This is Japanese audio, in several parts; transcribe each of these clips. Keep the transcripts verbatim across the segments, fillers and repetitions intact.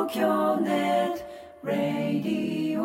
東京ネットラディ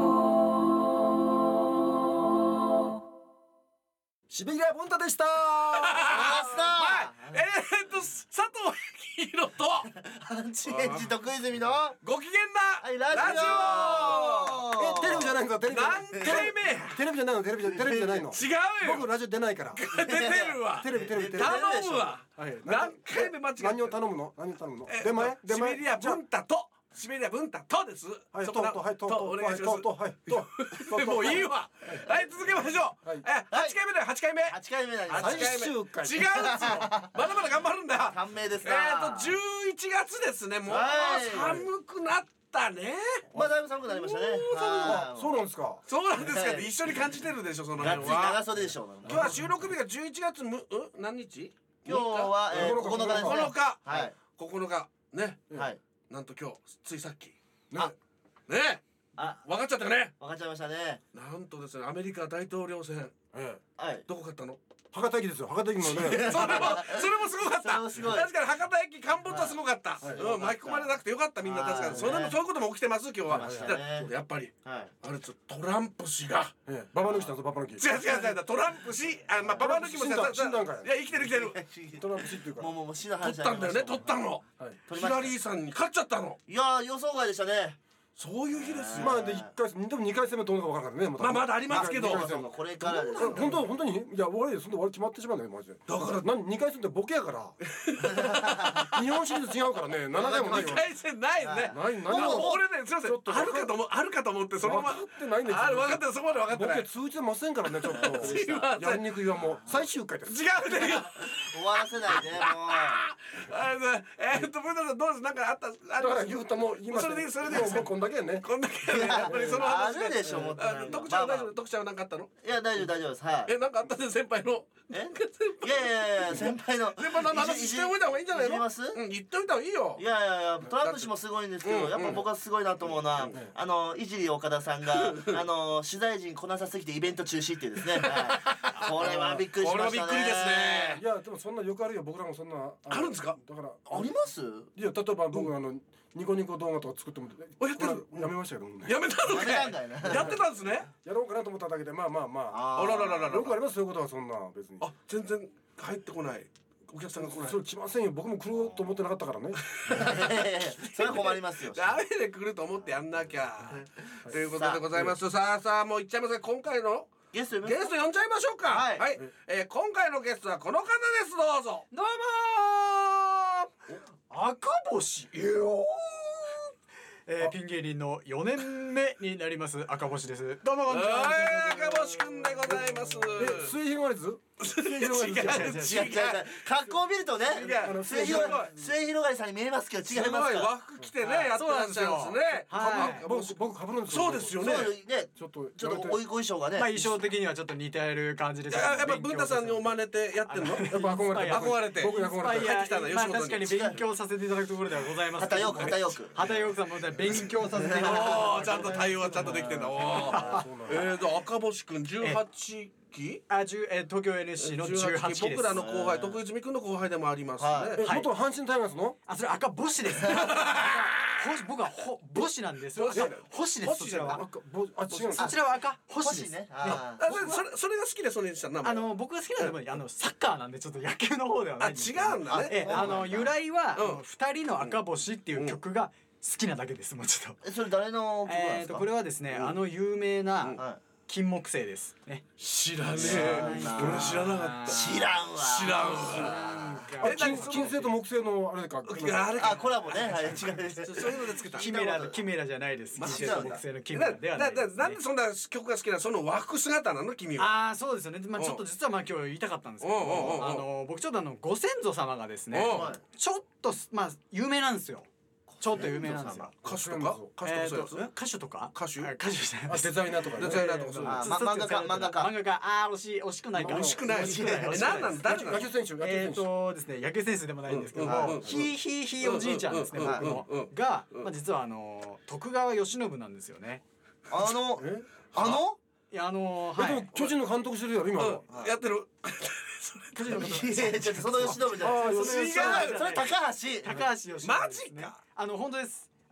オ。 しびれ文太でした。 あえーっと佐藤幸宏とアンチエンジとクイズミのご機嫌はいなラジラジオえテレビじゃないのかテレビ何回目テレビじゃないのテレビじゃテレビじゃないの。 違うよ僕ラジオ出ないから。 出てるわテレビテレビテレビ。 頼むわはい何回目間違ってる何を頼むの？何を頼むの？ えーっと出前出前。 シベリア文太とシベリア文太とですはいそこなととはいととお願いしますとはいとともういいわはい続けましょうはいえはちかいめだよはちかいめはちかいめになります。 はちかいめ最終回違うっつうのまだまだ頑張るんだよ短命ですえな。 ーとじゅういちがつですねもうはい寒くなったねまあだいぶ寒くなりましたね。 あそうなんですか。 そうなんですかね一緒に感じてるでしょそのがっつり辺は長袖でしょう。 今日は収録日がじゅういちがつむん何日今日はえーここのかここのかですね。 ここのかはいここのかねはい。 なんと今日ついさっきねねあ、 分かっちゃったよねわかっちゃいましたね。 なんとですねアメリカ大統領選ええはい。 どこ勝ったの博多駅ですよ博多駅のね。 それもそれもすごかったそれもすごい確かに博多駅陥没はすごかった、 はいうん、巻き込まれなくてよかったみんな確かはいにそれもそういうことも起きてます今日は、 起きてましたねだからやっぱりはい。 あれちょっとトランプ氏がええババ抜きしたんですババ抜き。 違う違う違うトランプ氏あまあババ抜きも死んだ死んだんかいいや生きてる生きてるトランプ氏っていうかもうもうもう死の取っ話たんだよね取ったのはいヒラリーさんに勝っちゃったのいやー予想外でしたね。 そういう日ですよまあで一回でも二回戦目どうなるか分からないね。 まあまだありますけど二回戦これからです。 本当本当にいや終わりでそんな終わり決まってしまうねマジで。 だから何二回戦ってボケやから。日本シリーズ違うからね七回もないよ。 にかい戦ないよねない何もうも俺ねすいませんちょっとあるかと思うあるかと思ってそのまま分かってないんですよある分かってるそこまで分かってボないケ通じてませんからねちょっと。 すいませんやりにくいはもう最終回です。 違うね終わらせないでもう。 あのえーっと文太さんどうですなんかあったあだから言うたもう今それでいいそれでいいもうもうこんだけやね。 こんだけねやっぱりその話あるでしょもっとあの特徴は大丈夫特徴は何かあったのいや大丈夫大丈夫です。はい。 えなんかあったね先輩のえなんか先いやいやいや先輩の先輩の話しておいた方がいいんじゃないのいじりますうん言っておいた方がいいよいやいやいやトランプ氏もすごいんですけど、 うんやっぱ僕はすごいなと思うのは、あのいじり岡田さんがあの取材陣来なさすぎてイベント中止っていうですね、はい、これはびっくりしましたね。 これはびっくりですねいやでもそんなよくあるよ僕らもそんなのあるんですかだからありますいや例えば僕あのニコニコ動画とか作ってもおやってるこれやめましたけどもねやめたのやめたんだよねやってたんですねやろうかなと思っただけでまあまあまああらららららよくありますそういうことはそんな別にあ全然入ってこないお客さんが来ないそれ来ませんよ僕も来ると思ってなかったからねそれは困りますよ。 ダメで来ると思ってやんなきゃということでございますさあさあもういっちゃいますが今回のゲストゲスト呼んじゃいましょうかはいはい、えー今回のゲストはこの方ですどうぞどうもー赤星よえー、ピン芸人のよねんめになります赤星です。どうもこんにちは。 はい赤星くんでございますえ末広がりず末広がりず違う違う違う違う格好を見るとね違うあの末広がり末広がりさんに見えますけど違いますすごいから和服着てねやってらっしゃるんですねはい僕僕かぶるんですよそうですよねそうねちょっとちょっとおやめてご衣装がねまあ衣装的にはちょっと似てる感じですけど。 ややっぱ文太さんにお真似てやってんのやっぱ憧れて憧れて僕に憧れて入ってきたんだまあ吉本に確かに勉強させていただくところではございますけど。 旗よく旗よく旗よくさんも勉強させていただく。 おーちゃんと対応はちゃんとできてんだおーえーと赤星くんじゅうはちきあ、じゅうえー東京 エヌエスシー のじゅうはちきです。 僕らの後輩徳泉くんの後輩でもありますはねえ元阪神タイガースのあ、それ赤星です。星僕はほ星なんですよ。 星赤星です。そちらは。 赤ぼあ違うんですそちらは赤星です。 星ねああそれそれそれが好きでそれにしたなあの僕が好きなのはあのサッカーなんでちょっと野球の方ではないんですけど。 あ違うんだねえあの由来はうんあの二人の赤星っていう曲が好きなだけですもうちょっと。 ーえそれ誰の曲なんですかえーとこれはですねあの有名なは金木犀ですね。 知らね知らえないな俺知らなかっいた知らんわ知らんわあえ何その金金星と木星のあれかあれあコラボねはい違うですそういうのでつけたキメラキメラじゃないです。 まあ金星と木星のキメなラではなないですねなんで。そんな曲が好きなのその和服姿なの君はああそうですよね。まあちょっと実はまあ今日言いたかったんですけどうんうんうんうんあの僕ちょっとあのご先祖様がですねうんちょっとまあ有名なんですよ。ちょっと有名なんですよ。 歌手とか歌手えーととかそういうや歌手とか歌手あ歌手じゃないですあデザイナーとかねつデザイナーとかそういうのあま漫画家漫画家漫画家あー惜しい惜しくないか惜しくない惜しくないえ惜しくない何なの誰なの野球選手野球えー選手とですね野球選手でもないんですけどうんうんうんもひいひいひいおじいちゃんですねうんうん僕のうんうんがまあ実はあの徳川慶喜なんですよね。 あのえあのいやあのえでもはい巨人の監督してるやろ今うんやってる巨人のこといやいやちょっとその吉信じゃないあーそれ吉信それ高橋高橋由伸マですねジかあの本当です。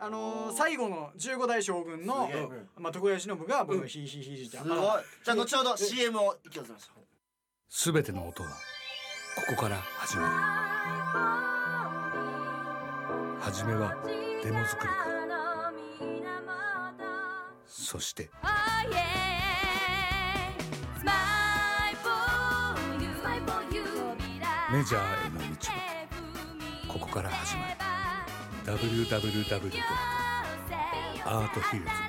あのー、最後のじゅうごだい将軍のすげえまあ徳川慶喜が僕のひいひいひいじいちゃんすごい。じゃあ後ほど シーエム を息をつけましょう。 すべての音はここから始まる。初めはデモ作りから、そしてメジャーへの道もここから始まる。 ダブリューダブリューダブリュー ドット アートヒルズ ドット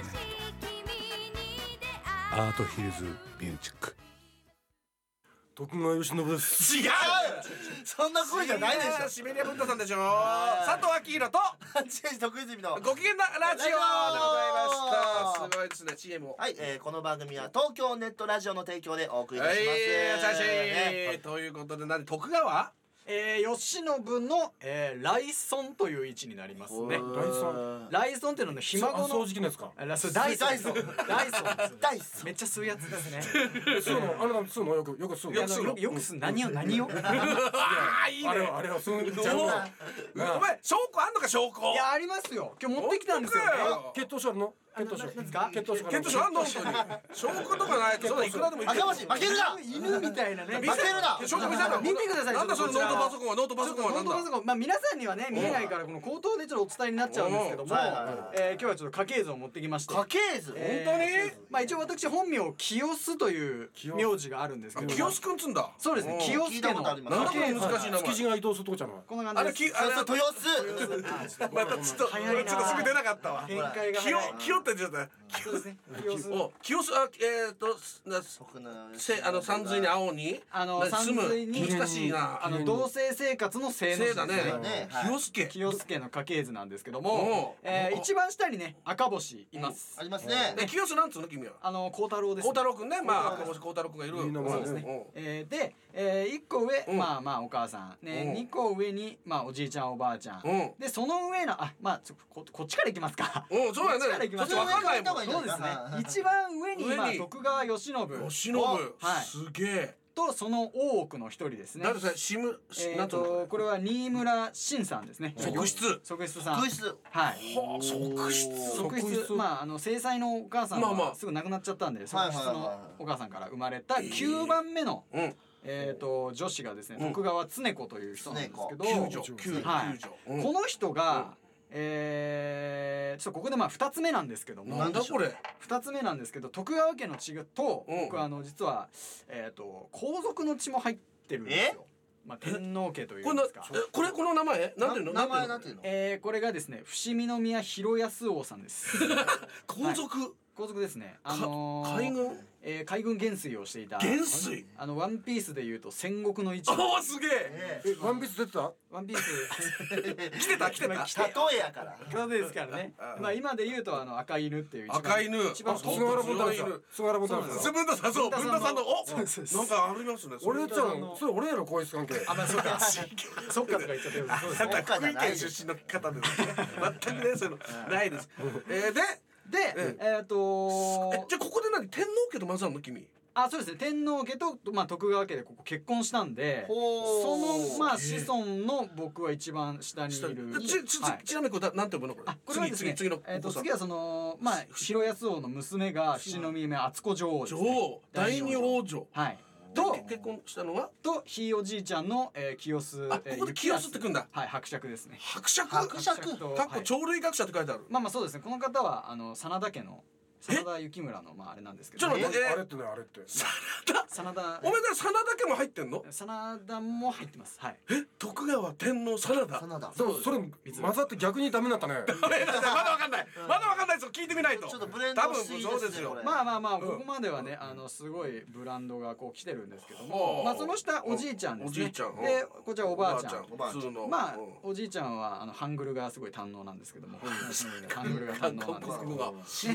ネット アートヒルズミュージック。 徳川慶喜です違うそんな声じゃないでしょ。 シベリア文太さんでしょ。佐藤明宏とチェンジ徳泉のご機嫌なラジオでございました。すごいですね シーエム を。 はい、えー、この番組は東京ネットラジオの提供でお送りいたはい、 します。 お疲れ様ねですということで、何徳川えー、慶喜の、えー、来孫という位置になりますね。 来孫来孫っていうのはひ孫の掃除機のやつかあそれダイソンダイソンダイソンですダイソンめっちゃ吸うやつですね。 吸うのあれなん吸うのよくよく吸うのあのよよく吸う何を何をああいいね。 あれはあれは吸うんちゃうのお前証拠あんのか証拠。 いやありますよ今日持ってきたんですよ。 本当かよ血糖症あるのあの血糖症ななんですか血糖症か検討書あんの本当に。証拠とかないとそんないくらでもいける。 赤星負けるな。 犬みたいなね。 見せるな証拠見せるな。 見てくださいなんだそのノートパソコンはノートパソちょっとコンはなんだ。 ノートパソコンまあ皆さんにはね見えないからこの口頭でちょっとお伝えになっちゃうんですけども、 はいはいはいえー今日はちょっと家系図を持ってきまして。 家系図。 えー本当にまあ一応私本名清須という名字があるんですけど。 清須くんつんだ。 そうですね。清聞いた須家のことありますなんだこの家系図難しい名前。 築地が移動するとこじゃないこんなあ感じです。 れきあれそうそう豊洲。 またちょっと早いなちょっとすぐ出なかったわ。 展開が清早い。 清って言っちゃっそうですね。清た。 須。 お清須あえっとな僕のせあの山水に青にあのな住む山水に難しいな。 あの同性生活の性の字せいだねですね。 ねはい清須家。 清須家の家系図なんですけどおも、 うえー一番下にね赤星いますあ。りますね。 え清須なんつうの君は。 あの孝太郎ですね。 孝太郎くんねまあ赤星孝太郎くんがいる。 いい名前ですねえーで、えー、いっこ上、 うんまあまあお母さん、ねうんにこ上に、まあ、おじいちゃんおばあちゃん、 うんでその上のあまあちょここっちからいきますか。 うんそうやこっちからね。 行きましょうそっちわかんないもん。 そうですねはい一番上に上に今徳川慶喜慶喜はいすげえ。 とその大奥の一人ですね。 誰それシムえー、 なんつうのとこれは新村真さんですね。 側室。 側室さん。 空室。 はい。 はあ側室。 側室まああの正妻のお母さんまあまあはすぐ亡くなっちゃったんではい側室はいはいのお母さんから生まれたきゅうばんめのうん。 えー、と女子がですね、 うん徳川常子という人なんですけど、 九条九条はい九条。うんこの人が、えー、ちょっとここでまあふたつめなんですけどもなんだこれ。 ふたつめなんですけど徳川家の血と、 うん僕はあの実は、えー、と皇族の血も入ってるんですよ。まあ、天皇家といこれなうんですか。 えこれこの名前なんていうの名前なていのなんんていううの。 えー、これがですね伏見宮広安王さんです。 皇族皇族ですね。あのー、 海軍えー、海軍元帥をしていた元帥。 あのワンピースでいうと戦国の一ああすげえ。 ええワンピース出てたワンピース来てた来てた。 え例えやから。 そうですからね。まあ今で言うとあの赤犬っていう一番赤犬。 一番あトップ菅原文太強い犬。 菅原文太そう自分ださんそう文田さんのおそうそうそうなんかありますね。 俺やっちゃうのそれ俺やろこいつ関係あまあそうかそっかとか言っちゃってるそうですなんねか福井県出身の方ですね。全くねそういうのないです。えーででええっとえじゃあここで何天皇家と混ざるの君。 あそうですね天皇家とまあ徳川家でここ結婚したんでそほーのまあ子孫の僕は一番下にいるちちはいちなみにこれなんて呼ぶのこれ。 あこれはですね次次次のえっとお子さん次はそのまあ広安王の娘が伏見宮敦子女王です女ね王第二王女。 はいとと結婚したのはとひいおじいちゃんの、えー、清須あここで清須ってくんだ。 はい伯爵ですね伯爵。 伯爵とかっこはい鳥類学者って書いてある。 まあまあそうですねこの方はあの真田家の真田幸村のまああれなんですけどちょっと待ってえあれってねあれって真田おめで真田家も入ってんの。 真田も入ってますはいえ徳川天皇真田。 真田。 でもそれ混ざって逆にダメになったねまだわかんない。まだわかんないですよ。聞いてみないと。 ちょっとブレンド多分していいそうですよこれ。 まあまあまあんここまではねあのすごいブランドがこう来てるんですけどはもあまあその下おじいちゃんですねおじいちゃんでこちらおばあちゃんおばあちゃん普通のまあうんおじいちゃんはあのハングルがすごい堪能なんですけどもハングルが堪能なんですけども知らねえし。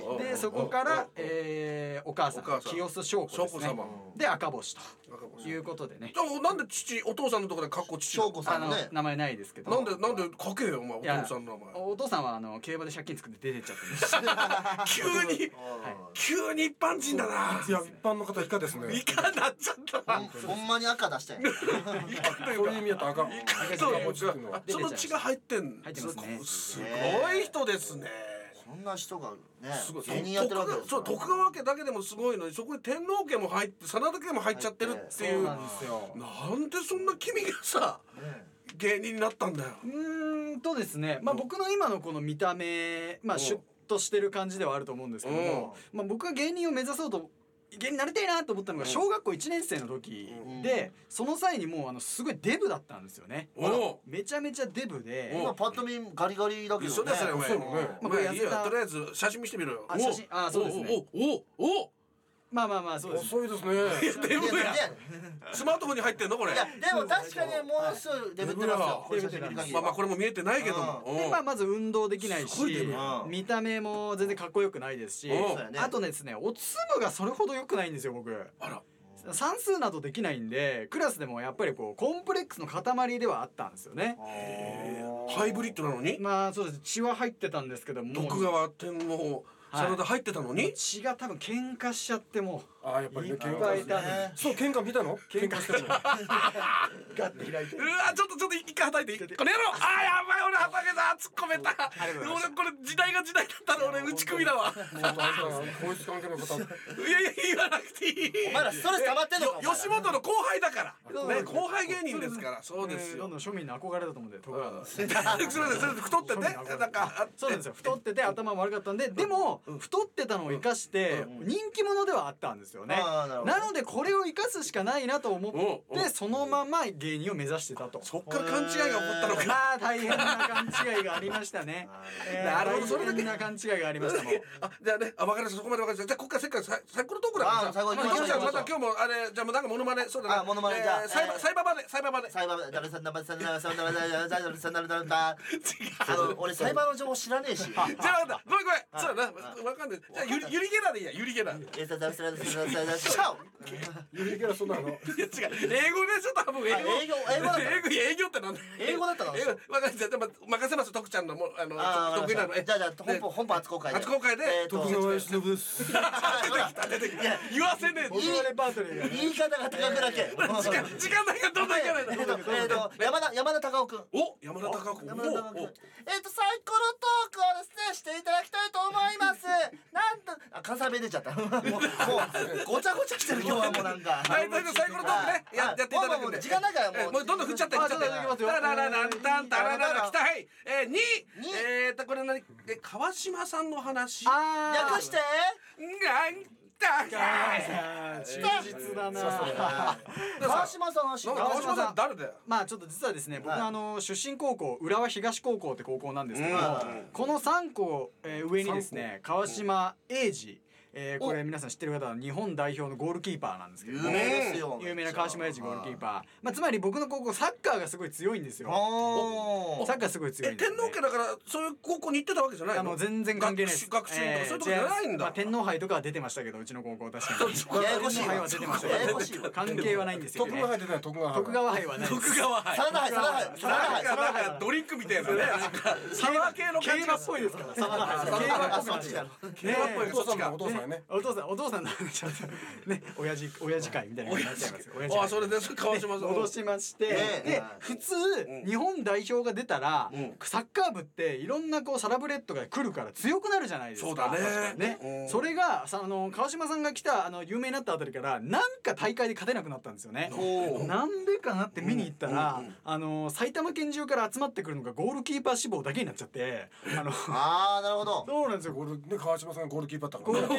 うんでそこからえーお母さんお母さん清須翔子ですね翔子様で赤星と赤星いうことでねじゃあなんで父お父さんのところでかっこ父なの翔子さあのんね名前ないですけどなんでなんで書けよお前おいや父さんの名前お父さんはあの競馬で借金作って出てっちゃってるんです急に急に一般人だないや一般の方以下ですねいかなっちゃったほんほんまに赤出したよそういう意味やったら赤そう赤星っていうのはあその血が入ってん入ってますねすごい人ですねこんな人がねすごい芸人やってるわけですそうから徳川家だけでもすごいのにそこに天皇家も入って真田家も入っちゃってるっていうそうなんですよなんでそんな君がさ芸人になったんだようーんとですねまあ僕の今のこの見た目まあシュッとしてる感じではあると思うんですけどもまあ僕が芸人を目指そうと芸人になりたいなと思ったのが小学校いちねん生の時でその際にもうあのすごいデブだったんですよねおめちゃめちゃデブで今パッと見ガリガリだけどね一緒ですよお前そうねお前いいよとりあえず写真見せてみろよあ写真あそうですねおおおおまあまあまあそうです遅いですねデブやいやいスマートフォンに入ってんのこれやでも確かにもうすぐデブってますよこれ写真見る限りまあまあこれも見えてないけどもでまあまず運動できないすごいデブしやうん見た目も全然かっこよくないですしうんそうやねあとですねおつむがそれほど良くないんですよ僕あら算数などできないんでクラスでもやっぱりこうコンプレックスの塊ではあったんですよねハイブリッドなのにまあそうです血は入ってたんですけども徳川天皇真田入ってたのに血が多分喧嘩しちゃってもあやっぱりねいっ喧嘩ぱいいたんでそう喧嘩見たの喧嘩してるのガッて開いてうわちょっとちょっと一回はたいていいこれやろうあーやばい俺はたけた突っ込めたりがとうござい俺これ時代が時代だったら俺打ち首だわ本当あんた皇室関係の方いやいや言わなくていいお前らストレス溜まってんのかお前ら吉本の後輩だからね後輩芸人ですからそうですよどんどん庶民の憧れだと思うんで徳川すみませんそれで太っててなんかあそうなんですよ太ってて頭も悪かったんででも太ってたのを生かして人気者ではあったんですよねあーなるほどなのでこれを生かすしかないなと思うんってそのまま芸人を目指してたとそっから勘違いが起こったのかまあ大変な勘違いがありましたねえーなるほどそれだけ大変な勘違いがありましたもんあじゃあねあ分かりましたそこまで分かりましたじゃあここからせっかくさ最高のトークだからさあ最後行きまあましょうじゃあまた今日もあれじゃあもうなんかモノマネそうだねあモノマネじゃあえーサイバえーサイバーまでサイバーまでサイバー誰さんださんださんださんださんださんださんだあの俺サイバーの情報知らねえしじゃあ分かったごめんごめんそうだな分かんないじゃあゆりゆりゲラでいいやゆりゲラいえさださんださんださんださんゆりキャラそんなのや違う英語でしょ多分英語英語英語だった英語営業ってなんだよ英語だったの英語分かりましたじゃあ任せます徳ちゃんのもうあのあー得意なのじゃあじゃあ本邦本邦初公開で初公開でえーと徳川慶喜です出てきた出てきた言わせねえ僕のレパートリーが言い方が高くだけ時間時間ないからどんどんいかないえーととえーと山田山田孝夫君お山田孝子山田孝夫君おおえっとサイコロトークをですねしていただきたいと思いますなんとあ関西弁出ちゃったもうもうごちゃごちゃしてる今日はもうなんかはい、ということでサイコロトークね、ややっていただくんで。 時間ないからもうえもうどんどん振っちゃって、振っちゃって。 あじゃあいきますよだらららんたんたららら来たはい。えー、に、 にえーとこれ何？え川島さんの話。 あー略してなんだか。 忠実だな川島さんの話なんか川島さん誰だよ。 まあちょっと実はですね僕はいあの出身高校浦和東高校って高校なんですけどうんこのさん校えー上にですね川島英二えーこれ皆さん知ってる方は日本代表のゴールキーパーなんですけど有名ですよ有名な川島英二ゴールキーパーまあつまり僕の高校サッカーがすごい強いんですよおサッカーすごい強いえんですよね天皇家だからそういう高校に行ってたわけじゃないの？ あの全然関係ないです学習学習とかそういうとこじゃないんだ。 まあ天皇杯とかは出てましたけどうちの高校確かにややこしい天皇杯は出てましたけどややこしいわ関係はないんですよね徳川入ってない徳川徳川杯はないです徳川杯。 サラダ杯サラダ杯サラダ杯なんかなんかドリンクみたいなね。なんかサワー系の感じ競馬っぽいですからサバサラダ杯あそっちだろ競馬っぽいお父さんもお父さんやねお父さんお父さんの話はね親父親父会みたいな感じになっちゃいます親父会あそれで川島さん。 戻しまして、 ねで普通、日本代表が出たら、 うんサッカー部っていろんなこうサラブレッドが来るから強くなるじゃないですか。 そうだねね、 うんそれがさあの川島さんが来たあの有名になったあたりからなんか大会で勝てなくなったんですよね。 おーなんでかなって見に行ったら、 うんうんうんあの埼玉県中から集まってくるのがゴールキーパー志望だけになっちゃってあのあーなるほどそうなんですよ。 ゴールね川島さんがゴールキーパーだったゴからねールキー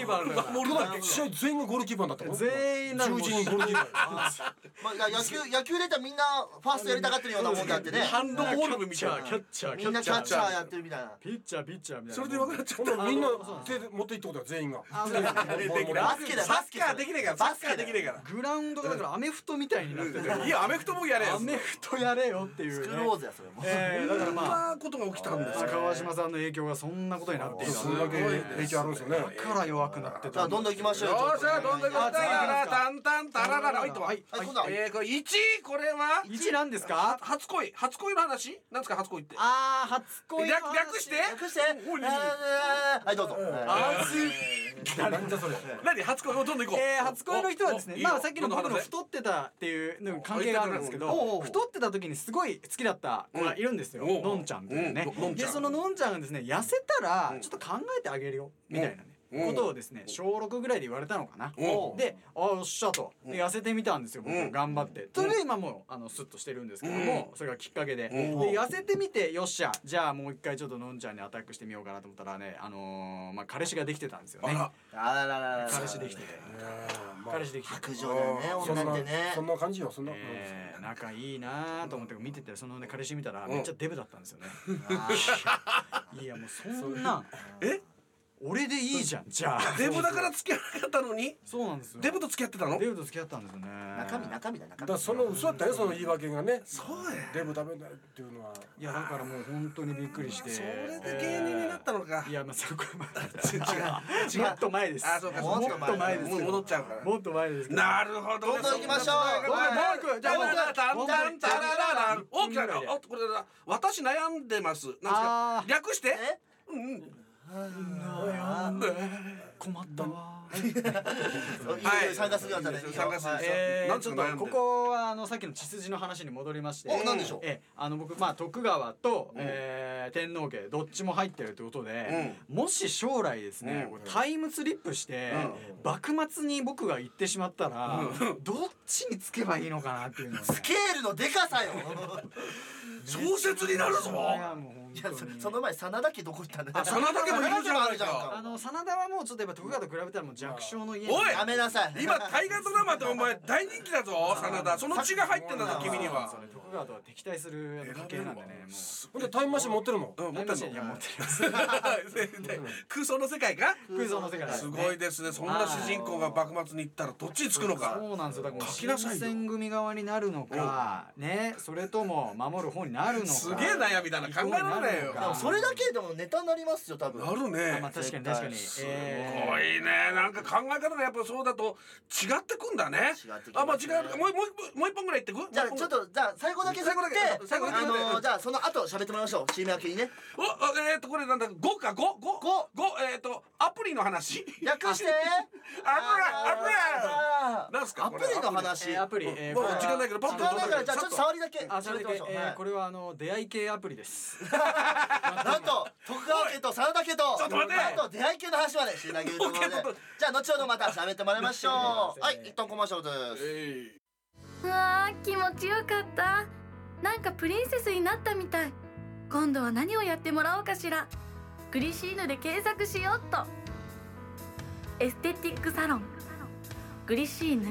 ーなんだからってことは試合全員がゴールキーパーになったの？ 全員なのじゅういちにんゴールキーパー。 まあ野球野球で言ったらみんなファーストやりたがってるようなもんだってね。 ハンドボール部みキャたいなッチャーキャッチャーみんなキャッチャーやってるみたいな。 ピッチャーピッチャーみたいなそれで分かっちゃっほんならみんな手で持っていったことだよ全員が。 あそうですたできないバスケだサッカーできないからサッカーできないからグラウンドがだからアメフトみたいになってていやアメフトもやれよアメフトやれよっていうね作ろうぜそれも。 えーだからそんまあなことが起きたんですよ川島さんの影響がそんなことになっていたそれだけ影響あるんですよね。 だから弱くなってたさあどんどん行きましょうよ。 よっしゃどんどん行こうタラタンタンタラララはいとははいはい今度はえーこれいちこれはいちなんですか初恋初恋の話なんですか初恋ってあー初恋の話略略して略して。はいどうぞ。 あずなんじゃそれ。 何初恋をどんどん行こうえー、初恋の人はですねおおいいよまあさっきの僕のどんどん話せ太ってたっていうの関係があるんですけおうおうおうど太ってた時にすごい好きだった子がいるんですよ、 うんのんちゃんっていうね、 うんのんちゃんでそののんちゃんがですね痩せたらちょっと考えてあげるよみたいなね、 うんことをですねしょうろくぐらいで言われたのかな、 うんで「あよっしゃ」とで痩せてみたんですよ僕、 うん頑張ってそれで今もうあのスッとしてるんですけども、それがきっかけで,、 うんで痩せてみてよっしゃじゃあもう一回ちょっとのんちゃんにアタックしてみようかなと思ったらねあのー、まあ彼氏ができてたんですよねあらあらららら。 彼氏できてて彼氏できてて白状だよねそんな女ってねそ。んな感じよそんな。 えー、仲いいなと思って見ててそのね彼氏見たらうんめっちゃデブだったんですよね、いやもうそんなえ俺でいいじゃんじゃあデブだから付き合わなかったのにそうなんですよデブと付き合ってたのデブと付き合ったんですよね中身中身だ中身。 だからその嘘だったよその言い訳がね。 そうやデブ食べないっていうのは。 いやだからもう本当にびっくりしてそれで芸人になったのかいやまあそこはまだ違うもっと前ですあそうかもっともっと前ですもう戻っちゃうからもっと前ですけどなるほどねどんどん行きましょう。 どんどんもう一個じゃあもう一個タンタンタラララン大きなもう一個おこれだ私悩んでますなんですかあー略してえうんうん悩んで困ったわいいよ参加するようになったね。 参加するはいえー、 なんつうの悩んでちょっとここはあのさっきの血筋の話に戻りましておなんでしょうえーあの僕まあ徳川と、 うんえー天皇家どっちも入ってるってことで、もし将来ですね、 うんこうタイムスリップして、幕末に僕が行ってしまったら、どっちにつけばいいのかなっていうのをねスケールのでかさよ。 小説になるぞいやもう本いや当にそその前真田家どこ行ったんだよ。 あ真田家もいるじゃないかあの真田はもうちょっとやっぱ徳川と比べたらもう弱小の家おいやめなさい。 今大河ドラマでお前大人気だぞ真田その血が入ってんだぞ君にはそうなんですよね徳川とは敵対する家系なんでねもうほんでタイムマシン持ってるの。 うん持ってんタイムマシンいやの持ってますで空想の世界か空想の世界ですすごいですねそんな主人公が幕末に行ったらどっちにつくのかそうなんですよだから書きなさいよ新選組側になるのかねそれとも守る方になるのかすげえ悩みだな考えられないよでもそれだけでもネタになりますよ多分。 なるねまあ確かに確かにすすごえいねなんか考え方がやっぱそうだと違ってくんだね違ってきますねあまあ違うもうもうもう一本ぐらい言ってくじゃあちょっとじゃあ最後だけ最後だけ振って最後だけあのうんーじゃあその後喋ってもらいましょう シーエム 明けにね。 おあえっとこれなんだごかごごごごえっとアプリの話略して。 アプリあなんすかアプリの話。 ーえーアプリえーもうこれは時間ないけどパッと時間ないからじゃあちょっと触りだけあそれだけ喋ってみましょう。はいえーこれはあの出会い系アプリですなんと徳川家と真田家とちょっと待ってなんと出会い系の話までしてあげるところでオッケーじゃあ後ほどまた喋ってもらいましょう。はい一旦コマーシャルです。 えうわー気持ちよかったなんかプリンセスになったみたい今度は何をやってもらおうかしらグリシーヌで検索しようっとエステティックサロングリシーヌ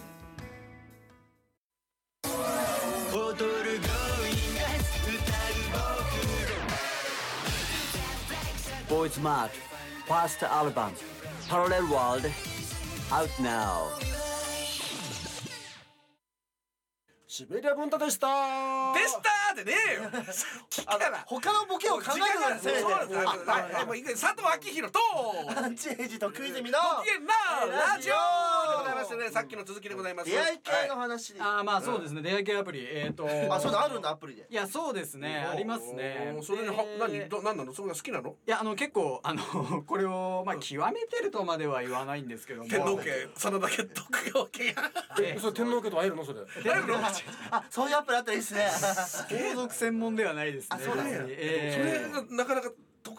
ボーイズマートファーストアルバムパラレルワールド Out now シベリア文太でした。 ーでしたーでねえよあの他のボケを考えるのがせめて。 そうなんですはいでもいい佐藤明宏とアンチエイジとクイズミのご機嫌なラジオでございましてラねさっきの続きでございます出会い系の話で。 あーまあそうですね出会い系アプリえっとあそうだあるんだアプリで。 いやそうですねありますねおーそれではで何ど何なのそれが好きなのいやあの結構あのこれをまあ極めてるとまでは言わないんですけども天皇家真田家徳川家がえそれ天皇家と会えるのそれ。 あそういうアプリあったらいいですね。 皇族専門ではないですねあそうなんや別にえーそれがなかなか得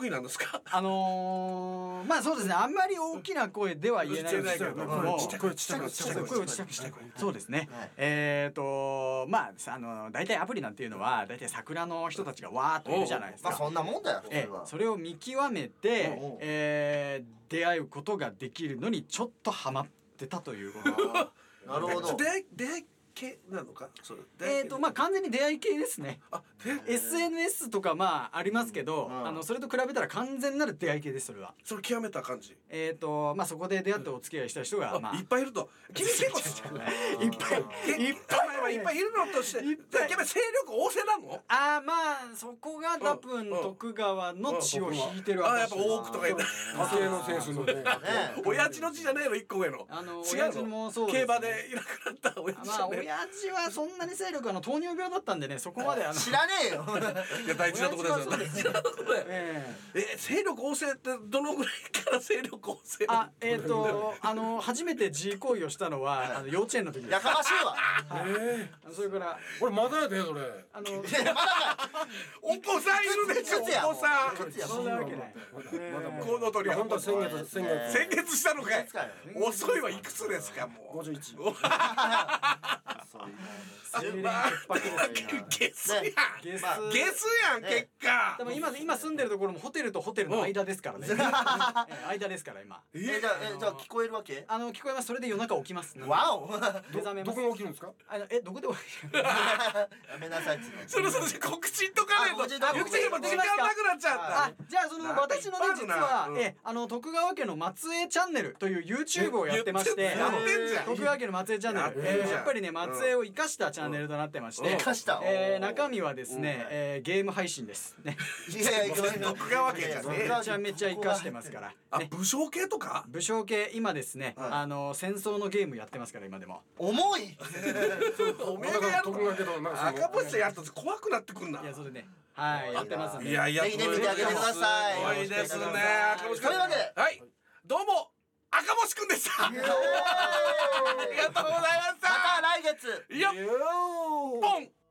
得意なんですか？ あのー、まあそうですね、あんまり大きな声では言えないんですけども、 ちっちゃくちっちゃくちっちゃく声をちっちゃくしてそうですね、 はいえーとまああの大体アプリなんていうのは大体桜の人たちがわーっといるじゃないですか。 まあそんなもんだよ普え通は。 それを見極めておうおう、 えー、出会うことができるのにちょっとハマってたということなるほど。 出会い出会い系なのか？それえーとまあ完全に出会い系ですね。 あでエスエヌエス とかまあありますけど、 うんあのそれと比べたら完全なる出会い系です。それはそれ極めた感じ。 えーとまあそこで出会ってお付き合いした人が、まあいっぱいいると。君結構いっぱいいっぱいはいっぱいいるのとして、やっぱり勢力旺盛なの？ あーまあそこが多分うん徳川の血を引いてるあわけやっぱ多くとか言って。 家系のセンスのねね親父の字じゃねえの一個上の。 あの違う親父もそうですね競馬でいなくなった親父じゃねまあ親父はそんなに勢力あの糖尿病だったんでね、そこまであの知らねえよ。 え。いや大事なとこですよ。大親父はそうです事なとこで。 えええ勢力旺盛ってどのぐらいから勢力旺盛？ あえっ、ー、とあの初めて G 行為をしたのはあの幼稚園の時です。 やかましいわ。 あのそれから俺まだやでそれあのいやまだかお子さんいるでしょ。 いくつやお子さん。 いくつやそんなわけない。 コウノトリは本当は先月先月先月したのかいいつかよ。 遅いはいくつですかもう。 ごじゅういちそういう清廉潔白ですゲスやん。 ねゲス、 まあゲスやん結果で。も今今住んでるところもホテルとホテルの間ですからね。ええ間ですから今。 えじゃあえじゃあ聞こえるわけ？ あの聞こえます。それで夜中起きます。 わお。 目覚めますどこ。が起きるんですか？ あのえどこで起きる？ やめなさいっつって。 そろそろ告知とかねあ告知とと言っても時間なくなっちゃったあ、じゃあその私のね実は、 うんえあの徳川家の松江チャンネルという YouTube をやってまして、 やってんじゃん徳川家の松江チャンネル、 やってんじゃんえーやっぱりね松江を生かしたチャンネルとなってまして、 生かしたえー中身はですね、えーゲーム配信ですね。 いやいや徳川家じゃねえめちゃめちゃ生かしてますから。ね、 あ武将系とか武将系今ですね、 はいあの戦争のゲームやってますから今でも。 重い。 おめえがやる徳川家となんかその赤星さんやったら怖くなってくんないやそれねはいやってますんで。 いやいやぜひね見てあげてくださいすごいですね赤星君というわけではいどうも赤星君でしたありがとうございましたまた来月。 いやポン